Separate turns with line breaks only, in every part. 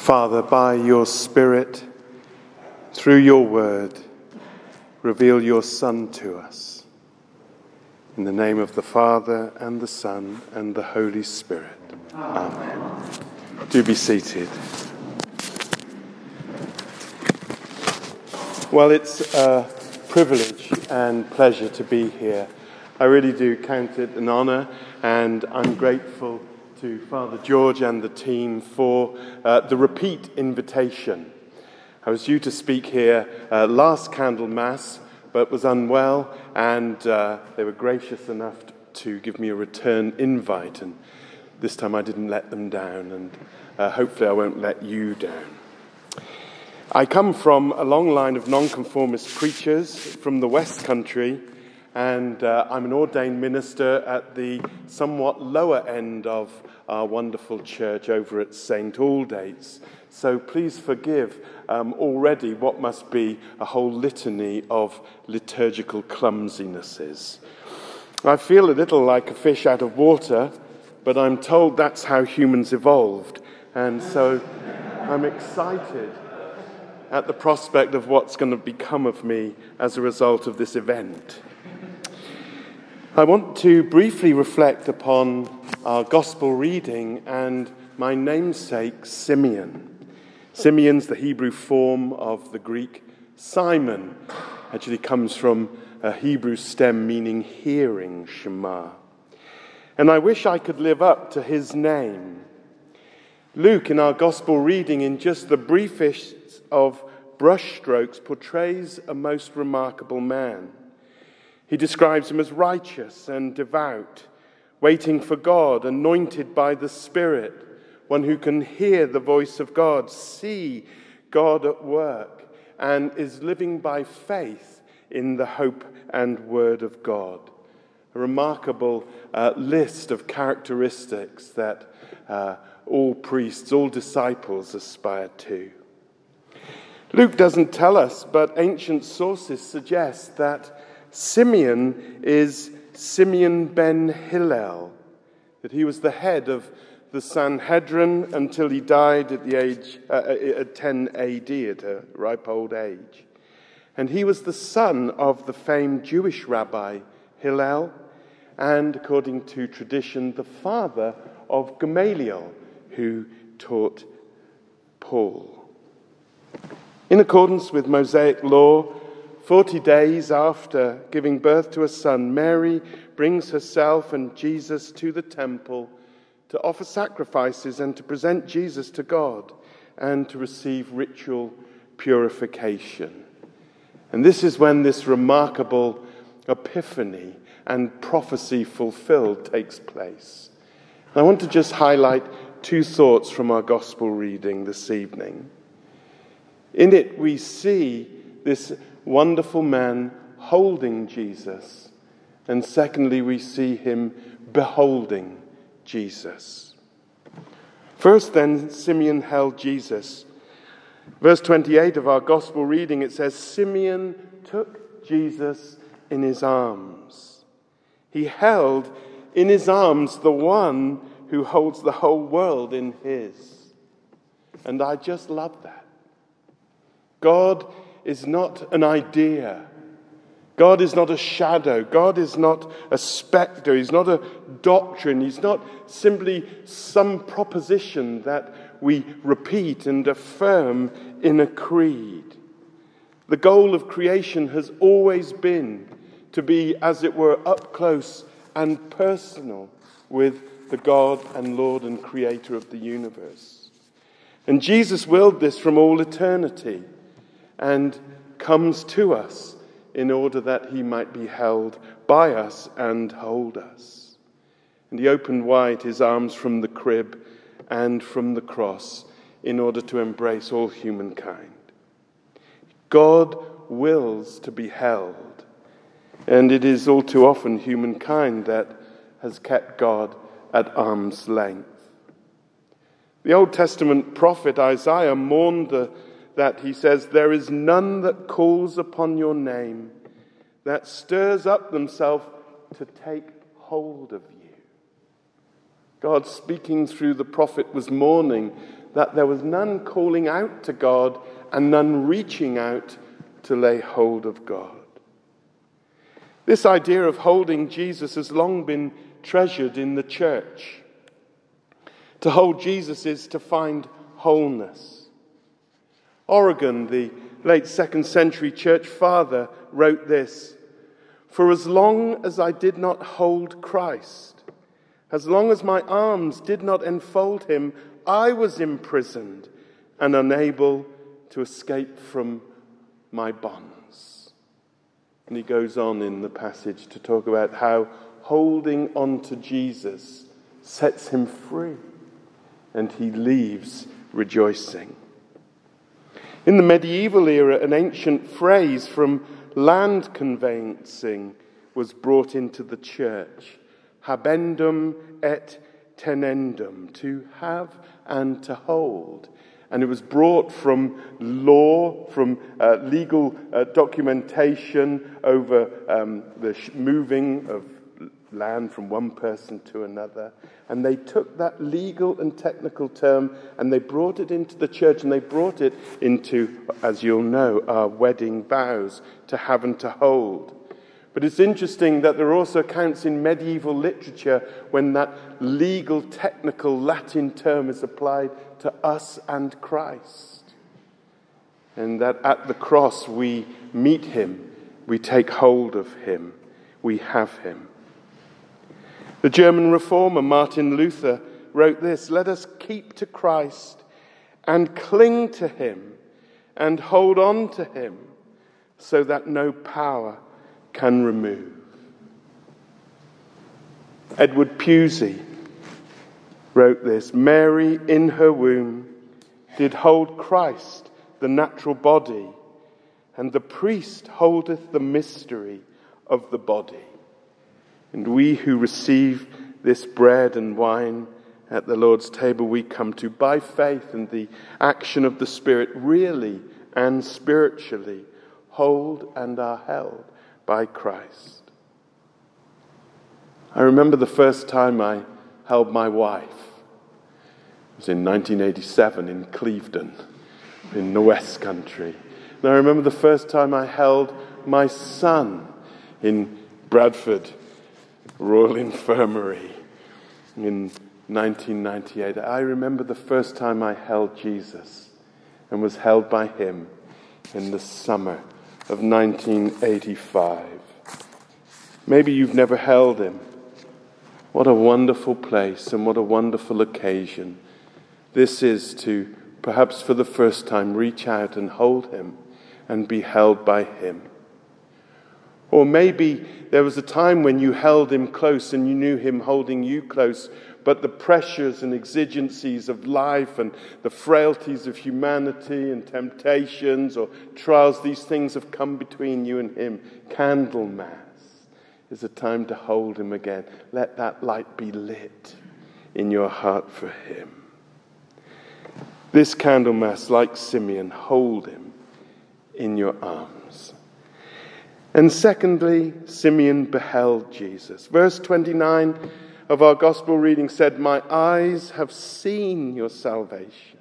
Father, by your Spirit, through your word, reveal your Son to us. In the name of the Father, and the Son, and the Holy Spirit. Amen. Do be seated. Well, it's a privilege and pleasure to be here. I really do count it an honour, and I'm grateful to Father George and the team for the repeat invitation. I was due to speak here last Candlemas, but was unwell, and they were gracious enough to give me a return invite, and this time I didn't let them down, and hopefully I won't let you down. I come from a long line of nonconformist preachers from the West Country, and I'm an ordained minister at the somewhat lower end of our wonderful church over at St. Aldate's. So please forgive already what must be a whole litany of liturgical clumsinesses. I feel a little like a fish out of water, but I'm told that's how humans evolved. And so I'm excited at the prospect of what's going to become of me as a result of this event. I want to briefly reflect upon our gospel reading and my namesake, Simeon. Simeon's the Hebrew form of the Greek Simon. Actually comes from a Hebrew stem meaning hearing, Shema. And I wish I could live up to his name. Luke, in our gospel reading, in just the briefest of brushstrokes, portrays a most remarkable man. He describes him as righteous and devout, waiting for God, anointed by the Spirit, one who can hear the voice of God, see God at work, and is living by faith in the hope and word of God. A remarkable list of characteristics that all priests, all disciples aspire to. Luke doesn't tell us, but ancient sources suggest that Simeon is Simeon ben Hillel, that he was the head of the Sanhedrin until he died at the age at 10 AD, at a ripe old age. And he was the son of the famed Jewish rabbi Hillel, and according to tradition, the father of Gamaliel, who taught Paul. In accordance with Mosaic law, 40 days after giving birth to a son, Mary brings herself and Jesus to the temple to offer sacrifices and to present Jesus to God and to receive ritual purification. And this is when this remarkable epiphany and prophecy fulfilled takes place. I want to just highlight two thoughts from our gospel reading this evening. In it we see this wonderful man holding Jesus, and secondly we see him beholding Jesus. First then, Simeon held Jesus. Verse 28 of our gospel reading, it says, Simeon took Jesus in his arms. He held in his arms the one who holds the whole world in his. And I just love that. God is not an idea. God is not a shadow. God is not a spectre. He's not a doctrine. He's not simply some proposition that we repeat and affirm in a creed. The goal of creation has always been to be, as it were, up close and personal with the God and Lord and Creator of the universe. And Jesus willed this from all eternity and comes to us in order that he might be held by us and hold us. And he opened wide his arms from the crib and from the cross in order to embrace all humankind. God wills to be held, and it is all too often humankind that has kept God at arm's length. The Old Testament prophet Isaiah mourned that he says, there is none that calls upon your name, that stirs up themselves to take hold of you. God, speaking through the prophet, was mourning that there was none calling out to God and none reaching out to lay hold of God. This idea of holding Jesus has long been treasured in the church. To hold Jesus is to find wholeness. Origen, the late 2nd century church father, wrote this: "For as long as I did not hold Christ, as long as my arms did not enfold him, I was imprisoned and unable to escape from my bonds." And he goes on in the passage to talk about how holding on to Jesus sets him free, and he leaves rejoicing. In the medieval era, an ancient phrase from land conveyancing was brought into the church: habendum et tenendum, to have and to hold. And it was brought from law, from legal documentation over the moving of land from one person to another. And they took that legal and technical term and they brought it into the church, and they brought it into, as you'll know, our wedding vows, to have and to hold. But it's interesting that there are also accounts in medieval literature when that legal, technical Latin term is applied to us and Christ. And that at the cross we meet him, we take hold of him, we have him. The German reformer Martin Luther wrote this: "Let us keep to Christ and cling to him and hold on to him so that no power can remove." Edward Pusey wrote this: "Mary in her womb did hold Christ, the natural body, and the priest holdeth the mystery of the body. And we who receive this bread and wine at the Lord's table, we come to, by faith and the action of the Spirit, really and spiritually hold and are held by Christ." I remember the first time I held my wife. It was in 1987 in Clevedon, in the West Country. And I remember the first time I held my son in Bradford Royal Infirmary in 1998. I remember the first time I held Jesus and was held by him in the summer of 1985. Maybe you've never held him. What a wonderful place and what a wonderful occasion this is to, perhaps for the first time, reach out and hold him and be held by him. Or maybe there was a time when you held him close and you knew him holding you close, but the pressures and exigencies of life and the frailties of humanity and temptations or trials, these things have come between you and him. Candlemas is a time to hold him again. Let that light be lit in your heart for him. This Candlemas, like Simeon, hold him in your arms. And secondly, Simeon beheld Jesus. Verse 29 of our gospel reading said, "My eyes have seen your salvation."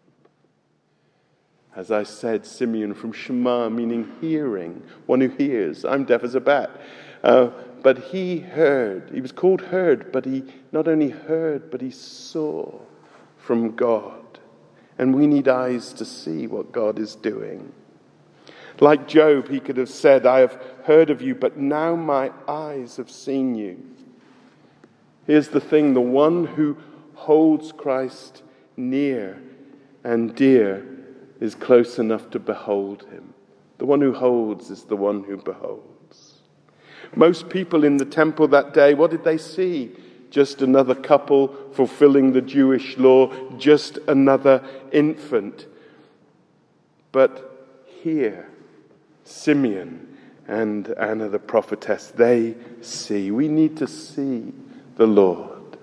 As I said, Simeon from Shema, meaning hearing, one who hears. I'm deaf as a bat. But he heard. He was called heard, but he not only heard, but he saw from God. And we need eyes to see what God is doing. Like Job, he could have said, "I have heard of you, but now my eyes have seen you." Here's the thing: the one who holds Christ near and dear is close enough to behold him. The one who holds is the one who beholds. Most people in the temple that day, what did they see? Just another couple fulfilling the Jewish law, just another infant. But here, Simeon and Anna the prophetess, they see. We need to see the Lord.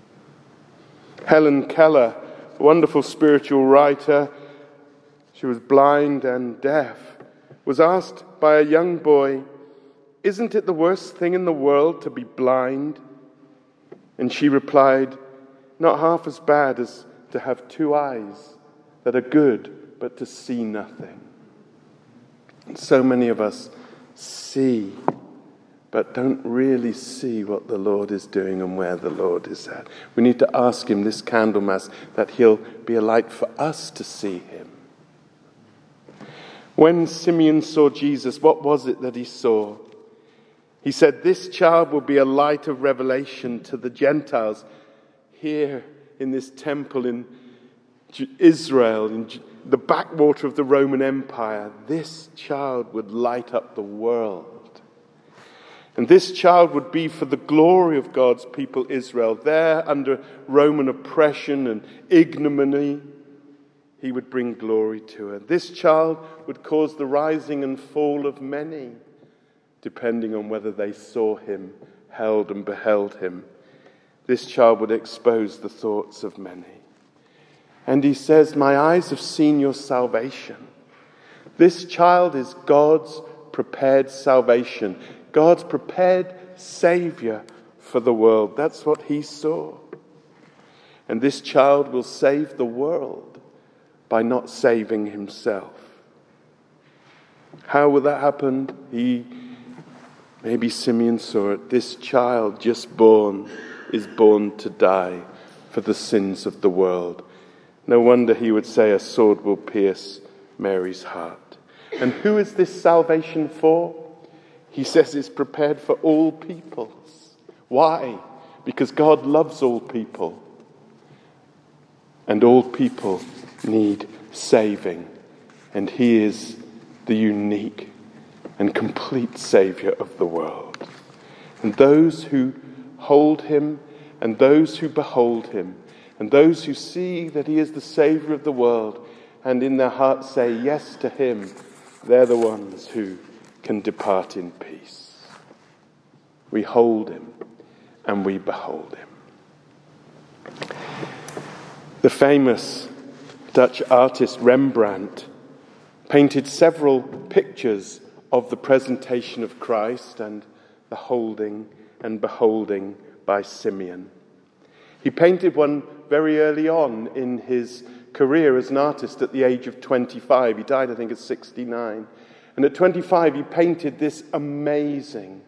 Helen Keller, a wonderful spiritual writer, she was blind and deaf, was asked by a young boy, "Isn't it the worst thing in the world to be blind?" And she replied, "Not half as bad as to have two eyes that are good, but to see nothing. And so many of us see, but don't really see what the Lord is doing and where the Lord is at. We need to ask him this Candlemas that he'll be a light for us to see him. When Simeon saw Jesus, what was it that he saw? He said, "This child will be a light of revelation to the Gentiles." Here in this temple in Israel, in the backwater of the Roman Empire, this child would light up the world. And this child would be for the glory of God's people Israel. There under Roman oppression and ignominy, he would bring glory to her. This child would cause the rising and fall of many, depending on whether they saw him, held and beheld him. This child would expose the thoughts of many. And he says, "My eyes have seen your salvation." This child is God's prepared salvation, God's prepared Savior for the world. That's what he saw. And this child will save the world by not saving himself. How will that happen? Maybe Simeon saw it. This child just born is born to die for the sins of the world. No wonder he would say a sword will pierce Mary's heart. And who is this salvation for? He says it's prepared for all peoples. Why? Because God loves all people. And all people need saving. And he is the unique and complete Saviour of the world. And those who hold him, and those who behold him, and those who see that he is the Saviour of the world, and in their hearts say yes to him, they're the ones who can depart in peace. We hold him, and we behold him. The famous Dutch artist Rembrandt painted several pictures of the presentation of Christ and the holding and beholding by Simeon. He painted one very early on in his career as an artist at the age of 25. He died, I think, at 69. And at 25, he painted this amazing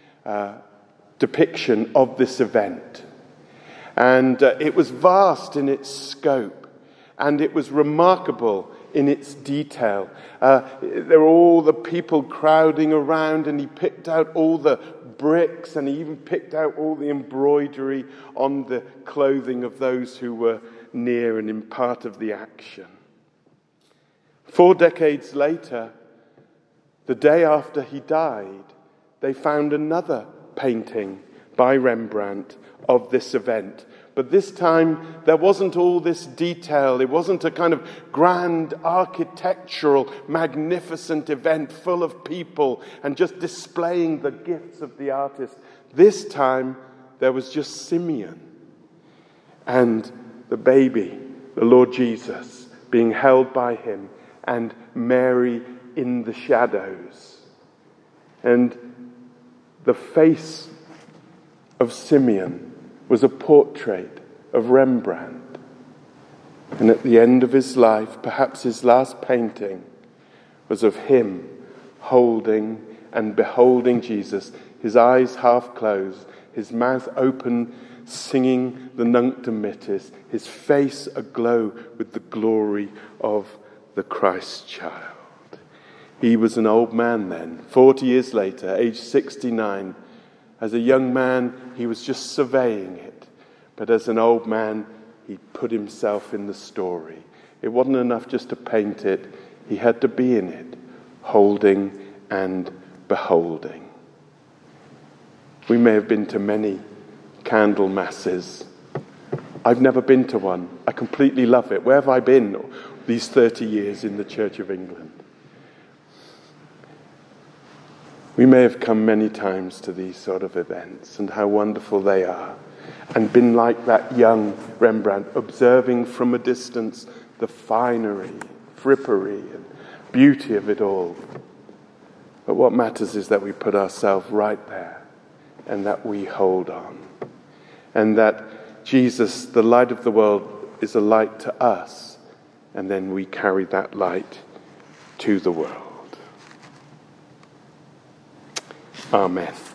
depiction of this event. And it was vast in its scope, and it was remarkable in its detail. There were all the people crowding around, and he picked out all the bricks, and he even picked out all the embroidery on the clothing of those who were near and in part of the action. 4 decades later, the day after he died, they found another painting by Rembrandt of this event. But this time, there wasn't all this detail. It wasn't a kind of grand architectural, magnificent event full of people and just displaying the gifts of the artist. This time, there was just Simeon and the baby, the Lord Jesus, being held by him, and Mary in the shadows. And the face of Simeon was a portrait of Rembrandt. And at the end of his life, perhaps his last painting was of him holding and beholding Jesus, his eyes half closed, his mouth open, singing the Nunc Dimittis, his face aglow with the glory of the Christ child. He was an old man then, 40 years later, age 69. As a young man, he was just surveying it. But as an old man, he put himself in the story. It wasn't enough just to paint it. He had to be in it, holding and beholding. We may have been to many candle masses. I've never been to one. I completely love it. Where have I been these 30 years in the Church of England? We may have come many times to these sort of events, and how wonderful they are, and been like that young Rembrandt, observing from a distance the finery, frippery, and beauty of it all. But what matters is that we put ourselves right there, and that we hold on, and that Jesus, the light of the world, is a light to us, and then we carry that light to the world. Amen.